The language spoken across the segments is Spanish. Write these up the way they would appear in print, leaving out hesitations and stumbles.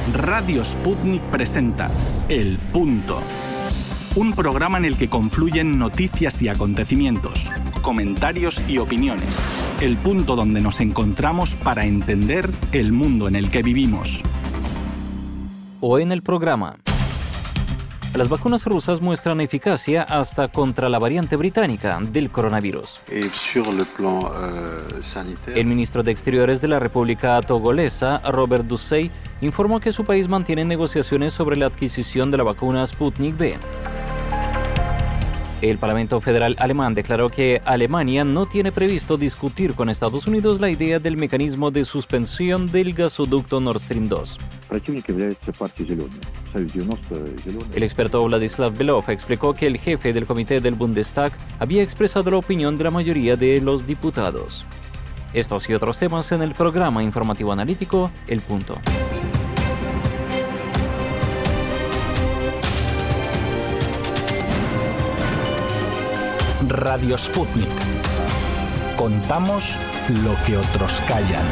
Radio Sputnik presenta El Punto, un programa en el que confluyen noticias y acontecimientos, comentarios y opiniones. El punto donde nos encontramos para entender el mundo en el que vivimos. Hoy en el programa, las vacunas rusas muestran eficacia hasta contra la variante británica del coronavirus. El ministro de Exteriores de la República Togolesa, Robert Dussey, informó que su país mantiene negociaciones sobre la adquisición de la vacuna Sputnik V. El Parlamento Federal alemán declaró que Alemania no tiene previsto discutir con Estados Unidos la idea del mecanismo de suspensión del gasoducto Nord Stream 2. El experto Vladislav Belov explicó que el jefe del comité del Bundestag había expresado la opinión de la mayoría de los diputados. Estos y otros temas en el programa informativo analítico El Punto. Radio Sputnik. Contamos lo que otros callan.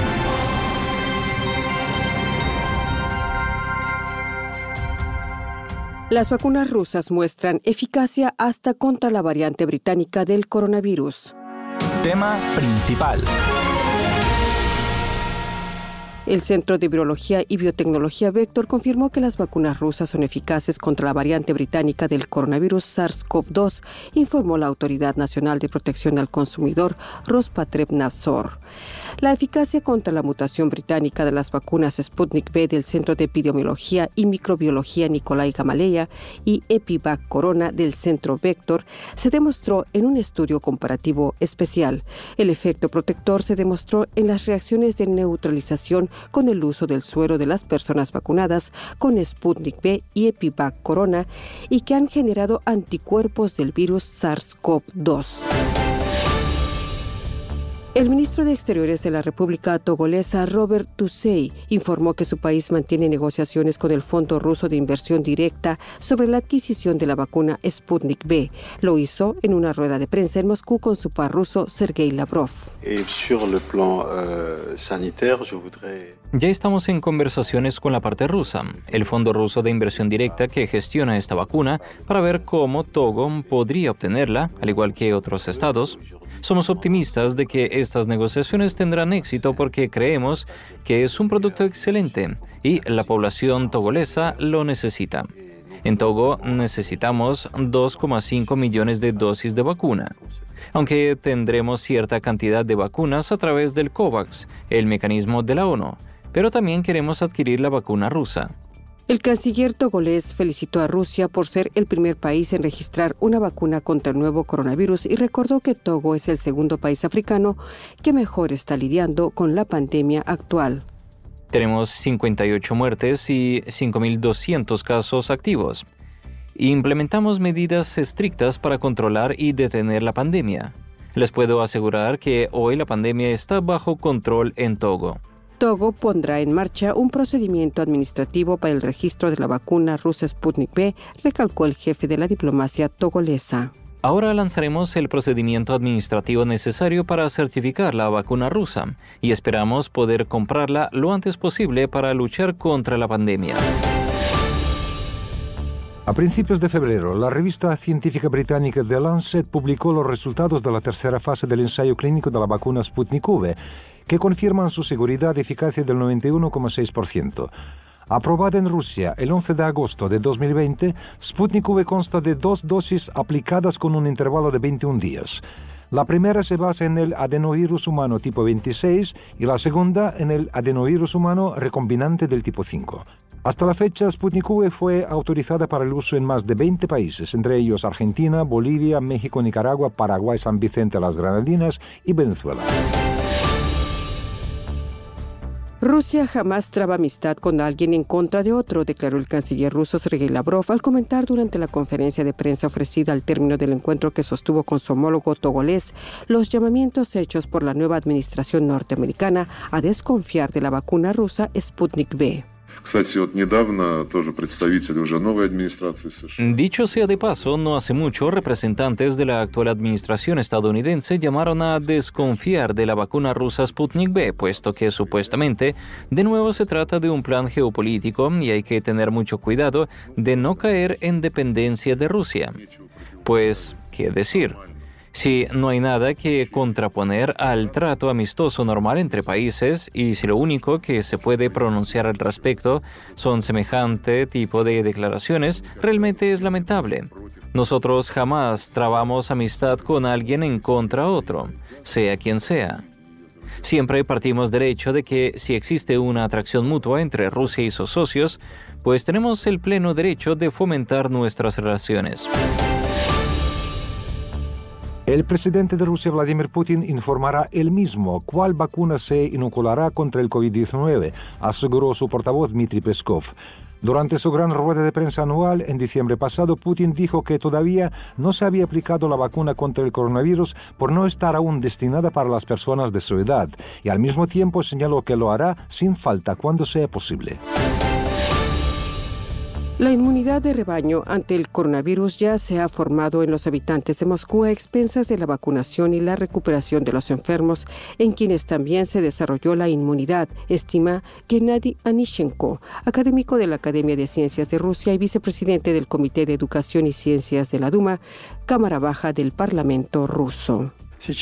Las vacunas rusas muestran eficacia hasta contra la variante británica del coronavirus. Tema principal. El Centro de Virología y Biotecnología Vector confirmó que las vacunas rusas son eficaces contra la variante británica del coronavirus SARS-CoV-2, informó la Autoridad Nacional de Protección al Consumidor, Rospotrebnadzor. La eficacia contra la mutación británica de las vacunas Sputnik V del Centro de Epidemiología y Microbiología Nikolai Gamaleya y Epivac Corona del Centro Vector se demostró en un estudio comparativo especial. El efecto protector se demostró en las reacciones de neutralización con el uso del suero de las personas vacunadas con Sputnik V y Epivac Corona y que han generado anticuerpos del virus SARS-CoV-2. El ministro de Exteriores de la República Togolesa, Robert Dussey, informó que su país mantiene negociaciones con el Fondo Ruso de Inversión Directa sobre la adquisición de la vacuna Sputnik V. Lo hizo en una rueda de prensa en Moscú con su par ruso, Sergei Lavrov. Ya estamos en conversaciones con la parte rusa, el Fondo Ruso de Inversión Directa que gestiona esta vacuna, para ver cómo Togo podría obtenerla, al igual que otros estados. Somos optimistas de que estas negociaciones tendrán éxito porque creemos que es un producto excelente y la población togolesa lo necesita. En Togo necesitamos 2,5 millones de dosis de vacuna, aunque tendremos cierta cantidad de vacunas a través del COVAX, el mecanismo de la ONU, pero también queremos adquirir la vacuna rusa. El canciller togolés felicitó a Rusia por ser el primer país en registrar una vacuna contra el nuevo coronavirus y recordó que Togo es el segundo país africano que mejor está lidiando con la pandemia actual. Tenemos 58 muertes y 5.200 casos activos. Implementamos medidas estrictas para controlar y detener la pandemia. Les puedo asegurar que hoy la pandemia está bajo control en Togo. Togo pondrá en marcha un procedimiento administrativo para el registro de la vacuna rusa Sputnik V, recalcó el jefe de la diplomacia togolesa. Ahora lanzaremos el procedimiento administrativo necesario para certificar la vacuna rusa y esperamos poder comprarla lo antes posible para luchar contra la pandemia. A principios de febrero, la revista científica británica The Lancet publicó los resultados de la tercera fase del ensayo clínico de la vacuna Sputnik V, que confirman su seguridad y eficacia del 91,6%. Aprobada en Rusia el 11 de agosto de 2020, Sputnik V consta de 2 dosis aplicadas con un intervalo de 21 días. La primera se basa en el adenovirus humano tipo 26 y la segunda en el adenovirus humano recombinante del tipo 5. Hasta la fecha, Sputnik V fue autorizada para el uso en más de 20 países, entre ellos Argentina, Bolivia, México, Nicaragua, Paraguay, San Vicente, las Granadinas y Venezuela. Rusia jamás traba amistad con alguien en contra de otro, declaró el canciller ruso Sergei Lavrov al comentar durante la conferencia de prensa ofrecida al término del encuentro que sostuvo con su homólogo togolés los llamamientos hechos por la nueva administración norteamericana a desconfiar de la vacuna rusa Sputnik V. Dicho sea de paso, no hace mucho, representantes de la actual administración estadounidense llamaron a desconfiar de la vacuna rusa Sputnik V, puesto que supuestamente, de nuevo se trata de un plan geopolítico y hay que tener mucho cuidado de no caer en dependencia de Rusia. Pues, ¿qué decir? Si no hay nada que contraponer al trato amistoso normal entre países y si lo único que se puede pronunciar al respecto son semejante tipo de declaraciones, realmente es lamentable. Nosotros jamás trabamos amistad con alguien en contra otro, sea quien sea. Siempre partimos del hecho de que si existe una atracción mutua entre Rusia y sus socios, pues tenemos el pleno derecho de fomentar nuestras relaciones. El presidente de Rusia, Vladimir Putin, informará él mismo cuál vacuna se inoculará contra el COVID-19, aseguró su portavoz Dmitry Peskov. Durante su gran rueda de prensa anual en diciembre pasado, Putin dijo que todavía no se había aplicado la vacuna contra el coronavirus por no estar aún destinada para las personas de su edad, y al mismo tiempo señaló que lo hará sin falta cuando sea posible. La inmunidad de rebaño ante el coronavirus ya se ha formado en los habitantes de Moscú a expensas de la vacunación y la recuperación de los enfermos, en quienes también se desarrolló la inmunidad, estima Gennady Anishenko, académico de la Academia de Ciencias de Rusia y vicepresidente del Comité de Educación y Ciencias de la Duma, Cámara Baja del Parlamento ruso.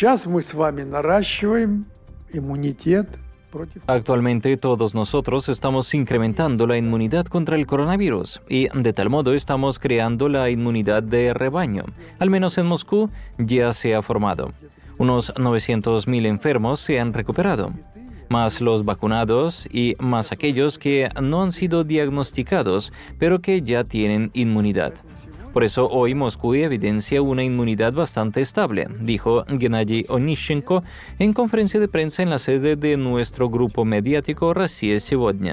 Actualmente todos nosotros estamos incrementando la inmunidad contra el coronavirus y de tal modo estamos creando la inmunidad de rebaño. Al menos en Moscú ya se ha formado. Unos 900.000 enfermos se han recuperado, más los vacunados y más aquellos que no han sido diagnosticados pero que ya tienen inmunidad. Por eso hoy Moscú evidencia una inmunidad bastante estable, dijo Gennady Onishenko en conferencia de prensa en la sede de nuestro grupo mediático Россия Сегодня.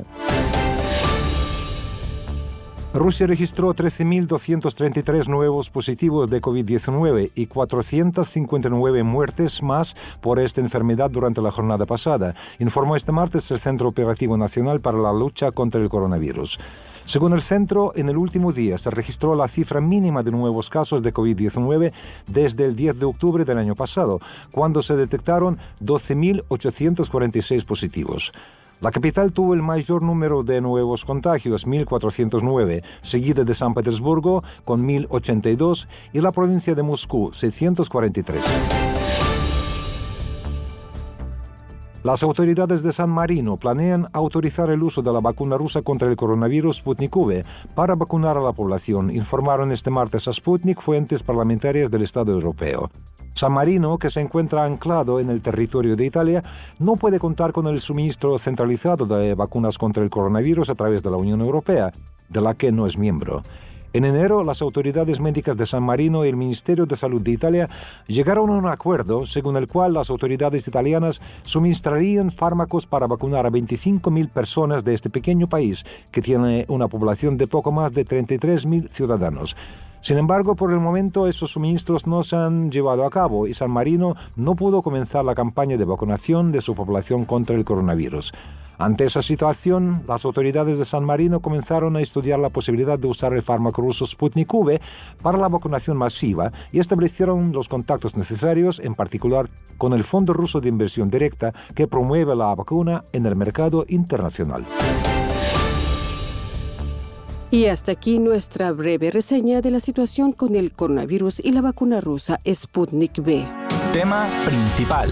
Rusia registró 13.233 nuevos positivos de COVID-19 y 459 muertes más por esta enfermedad durante la jornada pasada, informó este martes el Centro Operativo Nacional para la Lucha contra el Coronavirus. Según el centro, en el último día se registró la cifra mínima de nuevos casos de COVID-19 desde el 10 de octubre del año pasado, cuando se detectaron 12.846 positivos. La capital tuvo el mayor número de nuevos contagios, 1.409, seguida de San Petersburgo con 1.082 y la provincia de Moscú, 643. Las autoridades de San Marino planean autorizar el uso de la vacuna rusa contra el coronavirus Sputnik V para vacunar a la población, informaron este martes a Sputnik fuentes parlamentarias del Estado europeo. San Marino, que se encuentra anclado en el territorio de Italia, no puede contar con el suministro centralizado de vacunas contra el coronavirus a través de la Unión Europea, de la que no es miembro. En enero, las autoridades médicas de San Marino y el Ministerio de Salud de Italia llegaron a un acuerdo según el cual las autoridades italianas suministrarían fármacos para vacunar a 25.000 personas de este pequeño país, que tiene una población de poco más de 33.000 ciudadanos. Sin embargo, por el momento, esos suministros no se han llevado a cabo y San Marino no pudo comenzar la campaña de vacunación de su población contra el coronavirus. Ante esa situación, las autoridades de San Marino comenzaron a estudiar la posibilidad de usar el fármaco ruso Sputnik V para la vacunación masiva y establecieron los contactos necesarios, en particular con el Fondo Ruso de Inversión Directa, que promueve la vacuna en el mercado internacional. Y hasta aquí nuestra breve reseña de la situación con el coronavirus y la vacuna rusa Sputnik V. Tema principal.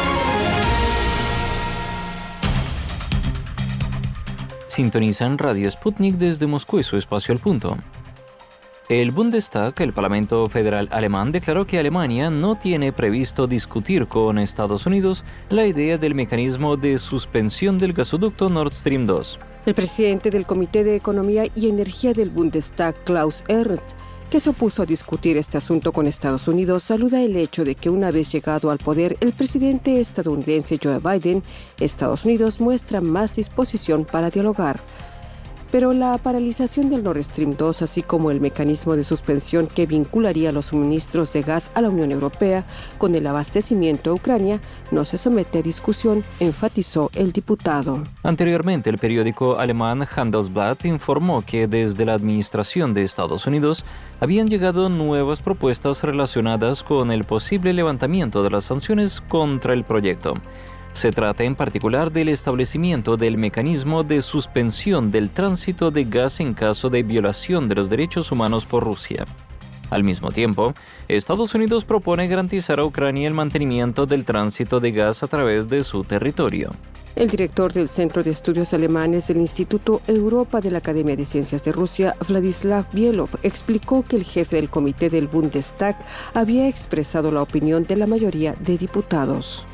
Sintonizan Radio Sputnik desde Moscú y su espacio al punto. El Bundestag, el Parlamento Federal alemán, declaró que Alemania no tiene previsto discutir con Estados Unidos la idea del mecanismo de suspensión del gasoducto Nord Stream 2. El presidente del Comité de Economía y Energía del Bundestag, Klaus Ernst, que se opuso a discutir este asunto con Estados Unidos, saluda el hecho de que una vez llegado al poder el presidente estadounidense Joe Biden, Estados Unidos muestra más disposición para dialogar. Pero la paralización del Nord Stream 2, así como el mecanismo de suspensión que vincularía los suministros de gas a la Unión Europea con el abastecimiento a Ucrania, no se somete a discusión, enfatizó el diputado. Anteriormente, el periódico alemán Handelsblatt informó que desde la administración de Estados Unidos habían llegado nuevas propuestas relacionadas con el posible levantamiento de las sanciones contra el proyecto. Se trata en particular del establecimiento del mecanismo de suspensión del tránsito de gas en caso de violación de los derechos humanos por Rusia. Al mismo tiempo, Estados Unidos propone garantizar a Ucrania el mantenimiento del tránsito de gas a través de su territorio. El director del Centro de Estudios Alemanes del Instituto Europa de la Academia de Ciencias de Rusia, Vladislav Bielov, explicó que el jefe del comité del Bundestag había expresado la opinión de la mayoría de diputados.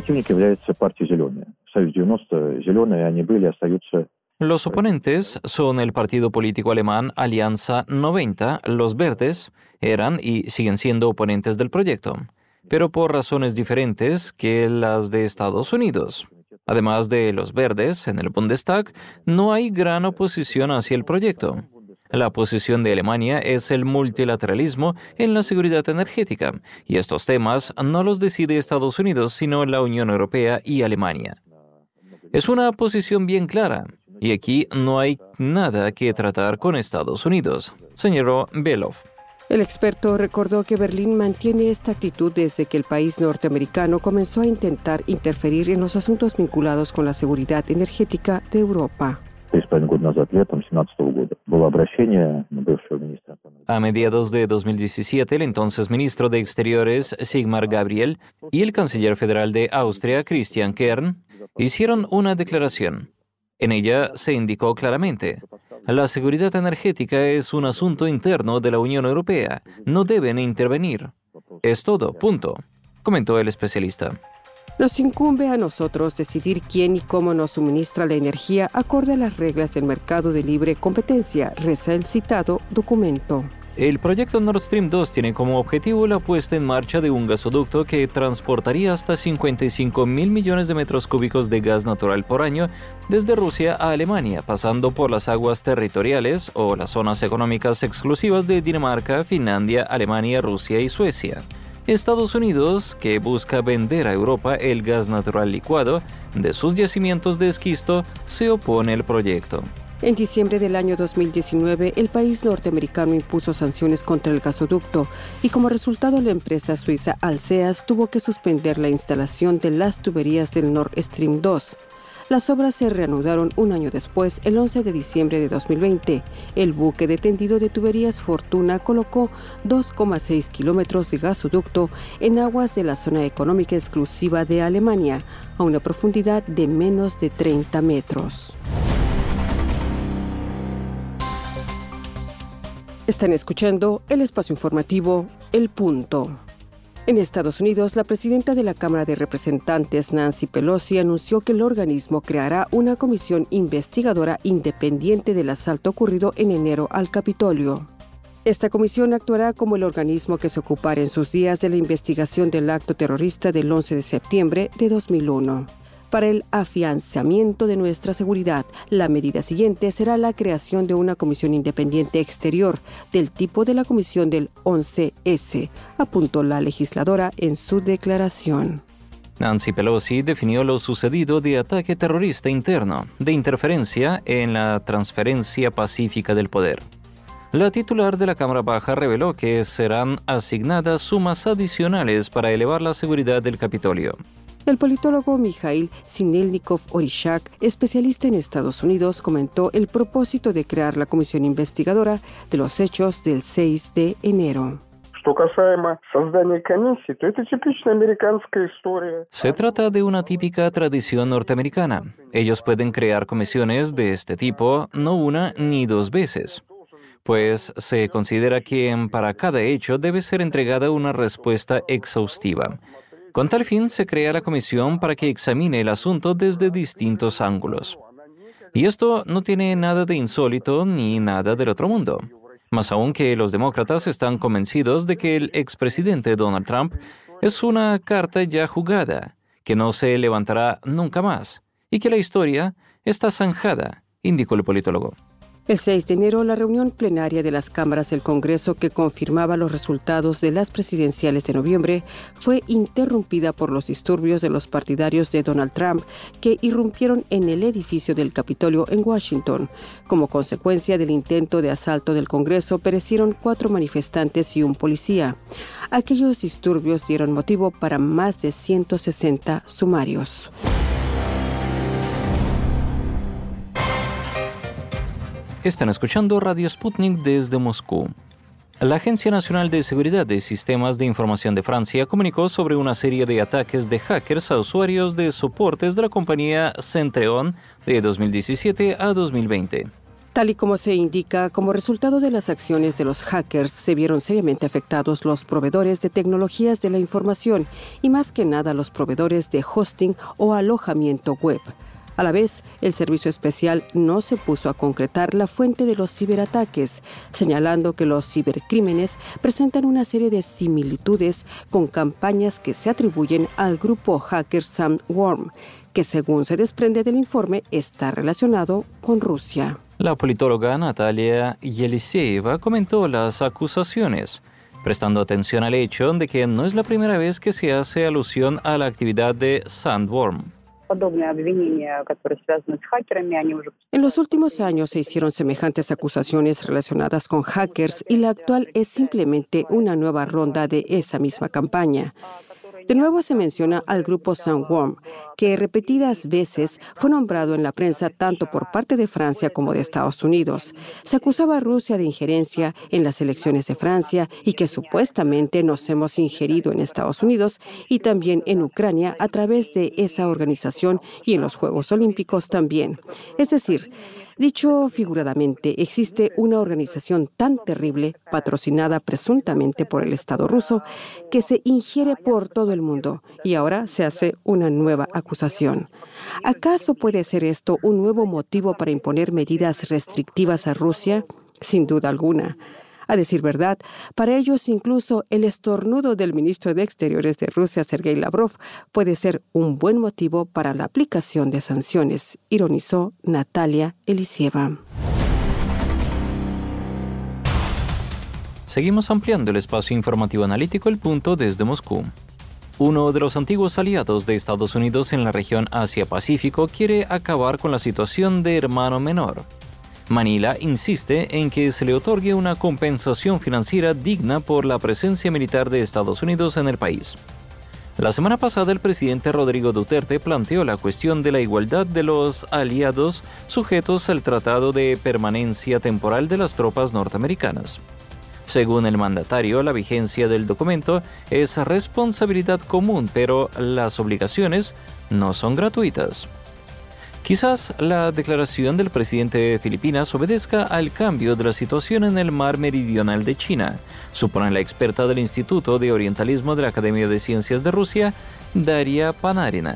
Los oponentes son el partido político alemán Alianza 90, los verdes, eran y siguen siendo oponentes del proyecto, pero por razones diferentes que las de Estados Unidos. Además de los verdes, en el Bundestag no hay gran oposición hacia el proyecto. La posición de Alemania es el multilateralismo en la seguridad energética, y estos temas no los decide Estados Unidos, sino la Unión Europea y Alemania. Es una posición bien clara, y aquí no hay nada que tratar con Estados Unidos, señaló Belov. El experto recordó que Berlín mantiene esta actitud desde que el país norteamericano comenzó a intentar interferir en los asuntos vinculados con la seguridad energética de Europa. A mediados de 2017, el entonces ministro de Exteriores, Sigmar Gabriel, y el canciller federal de Austria, Christian Kern, hicieron una declaración. En ella se indicó claramente: la seguridad energética es un asunto interno de la Unión Europea. No deben intervenir. Es todo, punto, comentó el especialista. Nos incumbe a nosotros decidir quién y cómo nos suministra la energía acorde a las reglas del mercado de libre competencia, reza el citado documento. El proyecto Nord Stream 2 tiene como objetivo la puesta en marcha de un gasoducto que transportaría hasta 55,000 millones de metros cúbicos de gas natural por año desde Rusia a Alemania, pasando por las aguas territoriales o las zonas económicas exclusivas de Dinamarca, Finlandia, Alemania, Rusia y Suecia. Estados Unidos, que busca vender a Europa el gas natural licuado de sus yacimientos de esquisto, se opone al proyecto. En diciembre del año 2019, el país norteamericano impuso sanciones contra el gasoducto y como resultado la empresa suiza Alseas tuvo que suspender la instalación de las tuberías del Nord Stream 2. Las obras se reanudaron un año después, el 11 de diciembre de 2020. El buque de tendido de tuberías Fortuna colocó 2,6 kilómetros de gasoducto en aguas de la zona económica exclusiva de Alemania, a una profundidad de menos de 30 metros. Están escuchando el espacio informativo El Punto. En Estados Unidos, la presidenta de la Cámara de Representantes, Nancy Pelosi, anunció que el organismo creará una comisión investigadora independiente del asalto ocurrido en enero al Capitolio. Esta comisión actuará como el organismo que se ocupará en sus días de la investigación del acto terrorista del 11 de septiembre de 2001. Para el afianzamiento de nuestra seguridad, la medida siguiente será la creación de una comisión independiente exterior del tipo de la comisión del 11S, apuntó la legisladora en su declaración. Nancy Pelosi definió lo sucedido de ataque terrorista interno, de interferencia en la transferencia pacífica del poder. La titular de la Cámara Baja reveló que serán asignadas sumas adicionales para elevar la seguridad del Capitolio. El politólogo Mikhail Sinelnikov-Orishak, especialista en Estados Unidos, comentó el propósito de crear la comisión investigadora de los hechos del 6 de enero. Se trata de una típica tradición norteamericana. Ellos pueden crear comisiones de este tipo no una ni dos veces, pues se considera que para cada hecho debe ser entregada una respuesta exhaustiva. Con tal fin, se crea la comisión para que examine el asunto desde distintos ángulos. Y esto no tiene nada de insólito ni nada del otro mundo. Más aún que los demócratas están convencidos de que el expresidente Donald Trump es una carta ya jugada, que no se levantará nunca más, y que la historia está zanjada, indicó el politólogo. El 6 de enero, la reunión plenaria de las cámaras del Congreso que confirmaba los resultados de las presidenciales de noviembre fue interrumpida por los disturbios de los partidarios de Donald Trump que irrumpieron en el edificio del Capitolio en Washington. Como consecuencia del intento de asalto del Congreso, perecieron 4 manifestantes y un policía. Aquellos disturbios dieron motivo para más de 160 sumarios. Están escuchando Radio Sputnik desde Moscú. La Agencia Nacional de Seguridad de Sistemas de Información de Francia comunicó sobre una serie de ataques de hackers a usuarios de soportes de la compañía Centreon de 2017 a 2020. Tal y como se indica, como resultado de las acciones de los hackers, se vieron seriamente afectados los proveedores de tecnologías de la información y más que nada los proveedores de hosting o alojamiento web. A la vez, el servicio especial no se puso a concretar la fuente de los ciberataques, señalando que los cibercrímenes presentan una serie de similitudes con campañas que se atribuyen al grupo hacker Sandworm, que según se desprende del informe está relacionado con Rusia. La politóloga Natalia Yeliseeva comentó las acusaciones, prestando atención al hecho de que no es la primera vez que se hace alusión a la actividad de Sandworm. En los últimos años se hicieron semejantes acusaciones relacionadas con hackers y la actual es simplemente una nueva ronda de esa misma campaña. De nuevo se menciona al grupo Sandworm, que repetidas veces fue nombrado en la prensa tanto por parte de Francia como de Estados Unidos. Se acusaba a Rusia de injerencia en las elecciones de Francia y que supuestamente nos hemos ingerido en Estados Unidos y también en Ucrania a través de esa organización y en los Juegos Olímpicos también. Es decir, dicho figuradamente, existe una organización tan terrible, patrocinada presuntamente por el Estado ruso, que se ingiere por todo el mundo y ahora se hace una nueva acusación. ¿Acaso puede ser esto un nuevo motivo para imponer medidas restrictivas a Rusia? Sin duda alguna. A decir verdad, para ellos incluso el estornudo del ministro de Exteriores de Rusia, Sergei Lavrov, puede ser un buen motivo para la aplicación de sanciones, ironizó Natalia Yeliseeva. Seguimos ampliando el espacio informativo analítico El Punto desde Moscú. Uno de los antiguos aliados de Estados Unidos en la región Asia-Pacífico quiere acabar con la situación de hermano menor. Manila insiste en que se le otorgue una compensación financiera digna por la presencia militar de Estados Unidos en el país. La semana pasada, el presidente Rodrigo Duterte planteó la cuestión de la igualdad de los aliados sujetos al Tratado de Permanencia Temporal de las tropas norteamericanas. Según el mandatario, la vigencia del documento es responsabilidad común, pero las obligaciones no son gratuitas. Quizás la declaración del presidente de Filipinas obedezca al cambio de la situación en el mar meridional de China, supone la experta del Instituto de Orientalismo de la Academia de Ciencias de Rusia, Daria Panarina.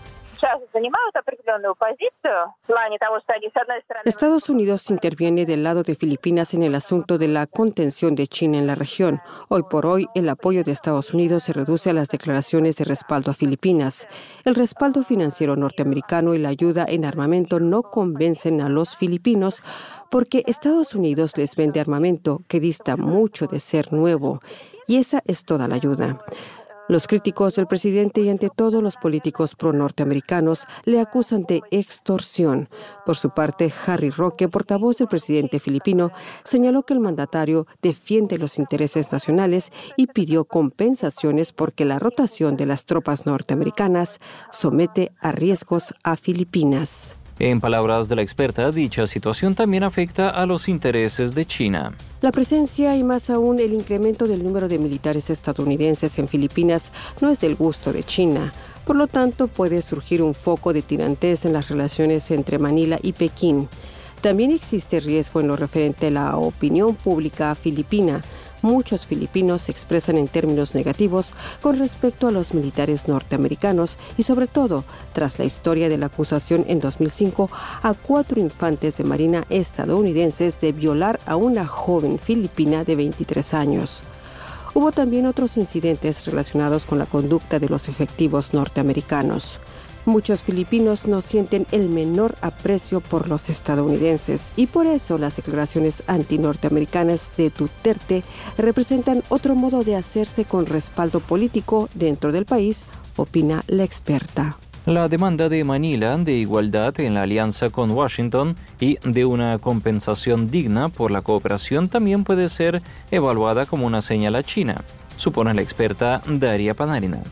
Estados Unidos interviene del lado de Filipinas en el asunto de la contención de China en la región. Hoy por hoy, el apoyo de Estados Unidos se reduce a las declaraciones de respaldo a Filipinas. El respaldo financiero norteamericano y la ayuda en armamento no convencen a los filipinos porque Estados Unidos les vende armamento que dista mucho de ser nuevo. Y esa es toda la ayuda. Los críticos del presidente y ante todo los políticos pro-norteamericanos le acusan de extorsión. Por su parte, Harry Roque, portavoz del presidente filipino, señaló que el mandatario defiende los intereses nacionales y pidió compensaciones porque la rotación de las tropas norteamericanas somete a riesgos a Filipinas. En palabras de la experta, dicha situación también afecta a los intereses de China. La presencia y más aún el incremento del número de militares estadounidenses en Filipinas no es del gusto de China. Por lo tanto, puede surgir un foco de tirantez en las relaciones entre Manila y Pekín. También existe riesgo en lo referente a la opinión pública filipina. Muchos filipinos se expresan en términos negativos con respecto a los militares norteamericanos y sobre todo tras la historia de la acusación en 2005 a 4 infantes de marina estadounidenses de violar a una joven filipina de 23 años. Hubo también otros incidentes relacionados con la conducta de los efectivos norteamericanos. Muchos filipinos no sienten el menor aprecio por los estadounidenses y por eso las declaraciones antinorteamericanas de Duterte representan otro modo de hacerse con respaldo político dentro del país, opina la experta. La demanda de Manila de igualdad en la alianza con Washington y de una compensación digna por la cooperación también puede ser evaluada como una señal a China, supone la experta Daria Panarina.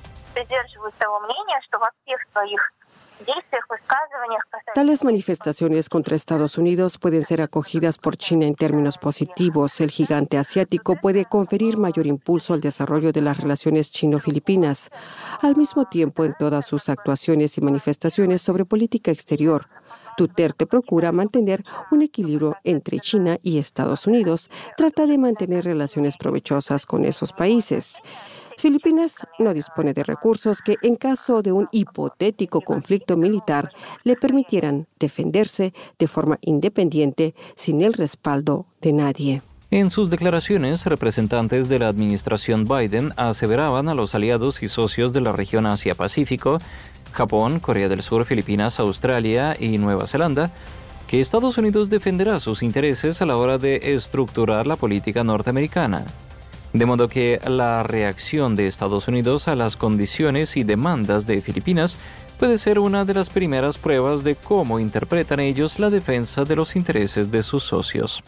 Tales manifestaciones contra Estados Unidos pueden ser acogidas por China en términos positivos. El gigante asiático puede conferir mayor impulso al desarrollo de las relaciones chino-filipinas. Al mismo tiempo, en todas sus actuaciones y manifestaciones sobre política exterior, Duterte procura mantener un equilibrio entre China y Estados Unidos. Trata de mantener relaciones provechosas con esos países. Filipinas no dispone de recursos que, en caso de un hipotético conflicto militar, le permitieran defenderse de forma independiente sin el respaldo de nadie. En sus declaraciones, representantes de la administración Biden aseveraban a los aliados y socios de la región Asia-Pacífico, Japón, Corea del Sur, Filipinas, Australia y Nueva Zelanda, que Estados Unidos defenderá sus intereses a la hora de estructurar la política norteamericana. De modo que la reacción de Estados Unidos a las condiciones y demandas de Filipinas puede ser una de las primeras pruebas de cómo interpretan ellos la defensa de los intereses de sus socios.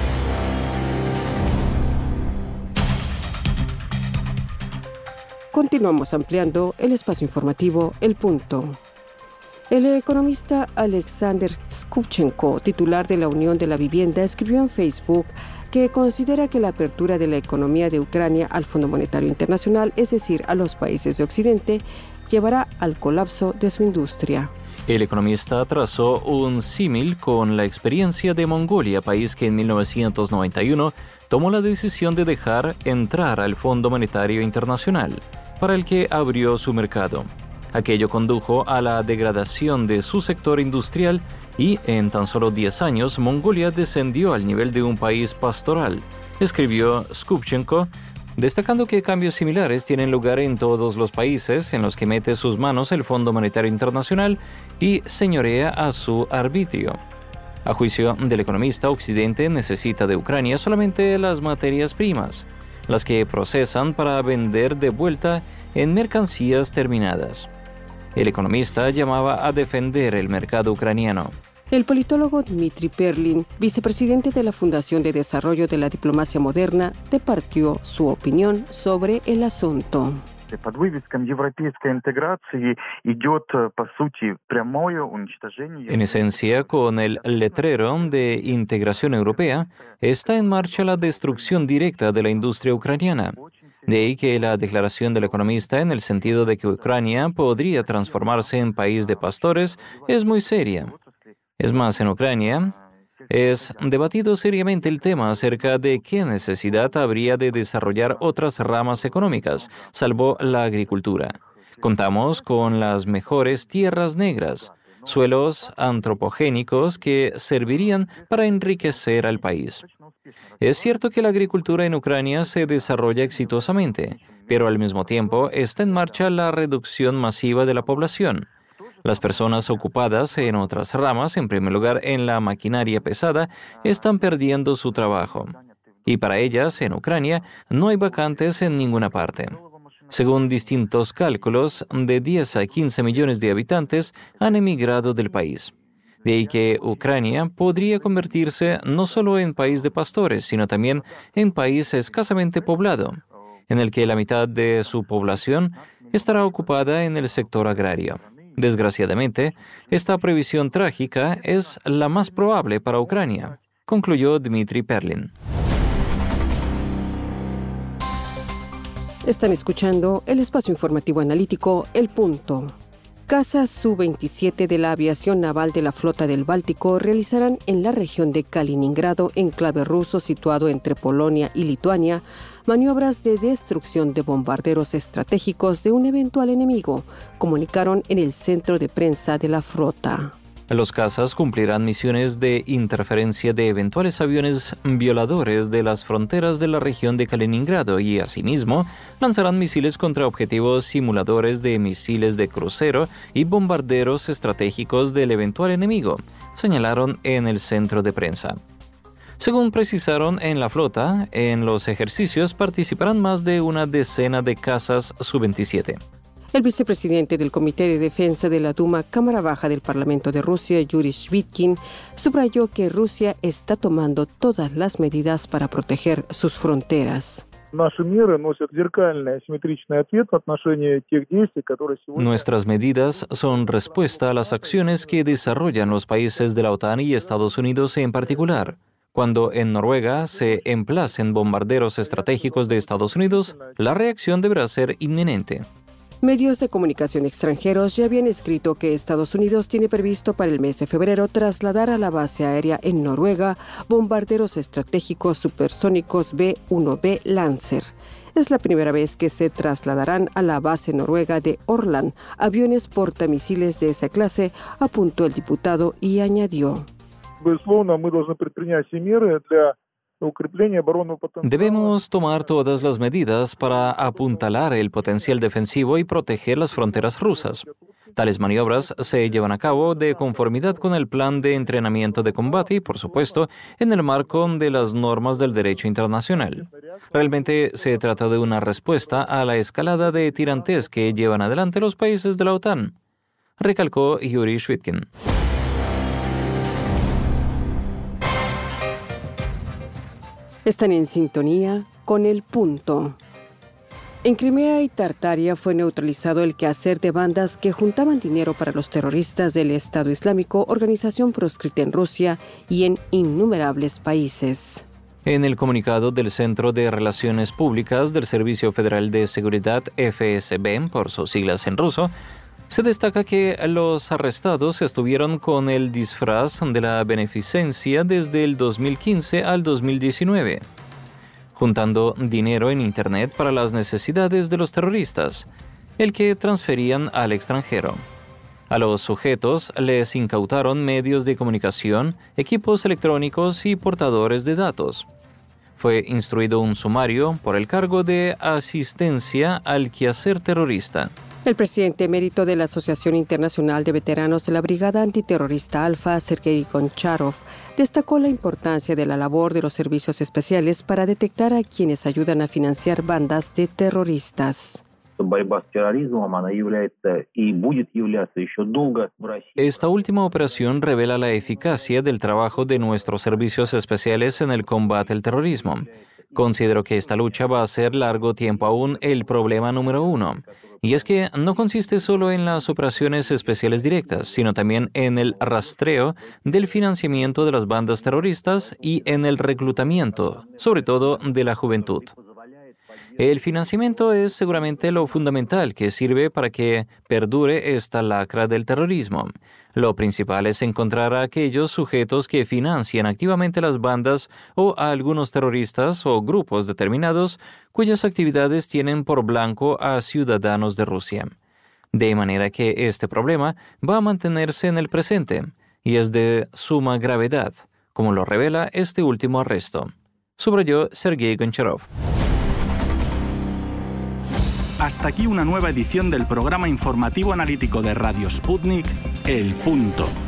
Continuamos ampliando el espacio informativo El Punto. El economista Alexander Skubchenko, titular de la Unión de la Vivienda, escribió en Facebook que considera que la apertura de la economía de Ucrania al Fondo Monetario Internacional, es decir, a los países de Occidente, llevará al colapso de su industria. El economista trazó un símil con la experiencia de Mongolia, país que en 1991 tomó la decisión de dejar entrar al Fondo Monetario Internacional, para el que abrió su mercado. Aquello condujo a la degradación de su sector industrial y en tan solo 10 años Mongolia descendió al nivel de un país pastoral, escribió Skubchenko, destacando que cambios similares tienen lugar en todos los países en los que mete sus manos el Fondo Monetario Internacional y señorea a su arbitrio. A juicio del economista, Occidente necesita de Ucrania solamente las materias primas, las que procesan para vender de vuelta en mercancías terminadas. El economista llamaba a defender el mercado ucraniano. El politólogo Dmitry Perlin, vicepresidente de la Fundación de Desarrollo de la Diplomacia Moderna, departió su opinión sobre el asunto. En esencia, con el letrero de integración europea, está en marcha la destrucción directa de la industria ucraniana. De ahí que la declaración del economista en el sentido de que Ucrania podría transformarse en país de pastores es muy seria. Es más, en Ucrania es debatido seriamente el tema acerca de qué necesidad habría de desarrollar otras ramas económicas, salvo la agricultura. Contamos con las mejores tierras negras, suelos antropogénicos que servirían para enriquecer al país. Es cierto que la agricultura en Ucrania se desarrolla exitosamente, pero al mismo tiempo está en marcha la reducción masiva de la población. Las personas ocupadas en otras ramas, en primer lugar en la maquinaria pesada, están perdiendo su trabajo. Y para ellas, en Ucrania, no hay vacantes en ninguna parte. Según distintos cálculos, de 10 a 15 millones de habitantes han emigrado del país. De ahí que Ucrania podría convertirse no solo en país de pastores, sino también en país escasamente poblado, en el que la mitad de su población estará ocupada en el sector agrario. Desgraciadamente, esta previsión trágica es la más probable para Ucrania, concluyó Dmitry Perlin. Están escuchando el espacio informativo analítico El Punto. Cazas Su-27 de la aviación naval de la Flota del Báltico realizarán en la región de Kaliningrado, enclave ruso situado entre Polonia y Lituania, maniobras de destrucción de bombarderos estratégicos de un eventual enemigo, comunicaron en el centro de prensa de la flota. Los cazas cumplirán misiones de interferencia de eventuales aviones violadores de las fronteras de la región de Kaliningrado y, asimismo, lanzarán misiles contra objetivos simuladores de misiles de crucero y bombarderos estratégicos del eventual enemigo, señalaron en el centro de prensa. Según precisaron en la flota, en los ejercicios participarán más de una decena de cazas Su-27. El vicepresidente del Comité de Defensa de la Duma, Cámara Baja del Parlamento de Rusia, Yuri Shvitkin, subrayó que Rusia está tomando todas las medidas para proteger sus fronteras. Nuestras medidas son respuesta a las acciones que desarrollan los países de la OTAN y Estados Unidos en particular. Cuando en Noruega se emplacen bombarderos estratégicos de Estados Unidos, la reacción deberá ser inminente. Medios de comunicación extranjeros ya habían escrito que Estados Unidos tiene previsto para el mes de febrero trasladar a la base aérea en Noruega bombarderos estratégicos supersónicos B-1B Lancer. Es la primera vez que se trasladarán a la base noruega de Orland aviones portamisiles de esa clase, apuntó el diputado y añadió. Debemos tomar todas las medidas para apuntalar el potencial defensivo y proteger las fronteras rusas. Tales maniobras se llevan a cabo de conformidad con el plan de entrenamiento de combate y, por supuesto, en el marco de las normas del derecho internacional. Realmente se trata de una respuesta a la escalada de tirantes que llevan adelante los países de la OTAN, recalcó Yuri Shvitkin. Están en sintonía con El Punto. En Crimea y Tartaria fue neutralizado el quehacer de bandas que juntaban dinero para los terroristas del Estado Islámico, organización proscrita en Rusia y en innumerables países. En el comunicado del Centro de Relaciones Públicas del Servicio Federal de Seguridad, FSB, por sus siglas en ruso, se destaca que los arrestados estuvieron con el disfraz de la beneficencia desde el 2015 al 2019, juntando dinero en Internet para las necesidades de los terroristas, el que transferían al extranjero. A los sujetos les incautaron medios de comunicación, equipos electrónicos y portadores de datos. Fue instruido un sumario por el cargo de asistencia al quehacer terrorista. El presidente emérito de la Asociación Internacional de Veteranos de la Brigada Antiterrorista Alfa, Sergei Goncharov, destacó la importancia de la labor de los servicios especiales para detectar a quienes ayudan a financiar bandas de terroristas. Esta última operación revela la eficacia del trabajo de nuestros servicios especiales en el combate al terrorismo. Considero que esta lucha va a ser largo tiempo aún el problema número uno. Y es que no consiste solo en las operaciones especiales directas, sino también en el rastreo del financiamiento de las bandas terroristas y en el reclutamiento, sobre todo de la juventud. El financiamiento es seguramente lo fundamental que sirve para que perdure esta lacra del terrorismo. Lo principal es encontrar a aquellos sujetos que financian activamente las bandas o a algunos terroristas o grupos determinados cuyas actividades tienen por blanco a ciudadanos de Rusia. De manera que este problema va a mantenerse en el presente y es de suma gravedad, como lo revela este último arresto, subrayó Sergei Goncharov. Hasta aquí una nueva edición del programa informativo analítico de Radio Sputnik, El Punto.